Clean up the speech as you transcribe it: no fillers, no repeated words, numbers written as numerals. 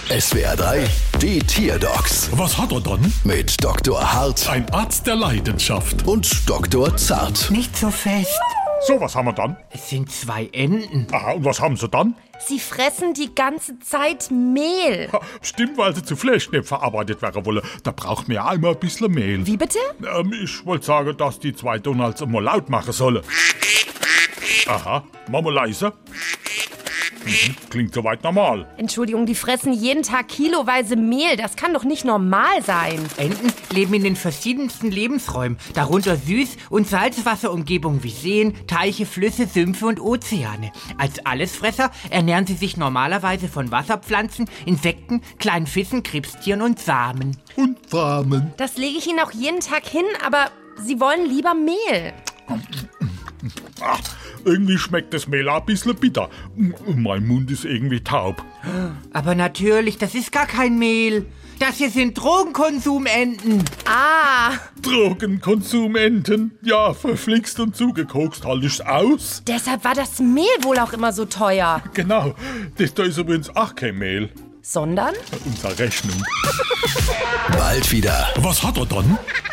SWR 3, die Tierdocs Was hat er dann? mit Dr. Hart Ein Arzt der Leidenschaft. und Dr. Zart. Nicht so fest. So, was haben wir dann? Es sind 2 Enten. Aha, und was haben sie dann? Sie fressen die ganze Zeit Mehl. Ha, stimmt, weil sie zu Fleisch nicht verarbeitet werden wollen. Da braucht man ja einmal ein bisschen Mehl. Wie bitte? Ich wollte sagen, dass die 2 Donalds mal laut machen sollen. Aha, machen wir leise. Klingt soweit normal. Entschuldigung, die fressen jeden Tag kiloweise Mehl. Das kann doch nicht normal sein. Enten leben in den verschiedensten Lebensräumen, darunter Süß- und Salzwasserumgebungen wie Seen, Teiche, Flüsse, Sümpfe und Ozeane. Als Allesfresser ernähren sie sich normalerweise von Wasserpflanzen, Insekten, kleinen Fischen, Krebstieren und Samen. Und Samen. Das lege ich ihnen auch jeden Tag hin, aber sie wollen lieber Mehl. Ach, irgendwie schmeckt das Mehl ein bisschen bitter. Mein Mund ist irgendwie taub. Aber natürlich, das ist gar kein Mehl. Das hier sind Drogenkonsumenten. Ah, Drogenkonsumenten. Ja, verflixt und zugekokst halte ich's aus. deshalb war das Mehl wohl auch immer so teuer. Genau, das da ist übrigens auch kein Mehl. Sondern? Unsere Rechnung. Bald wieder. Was hat er dann?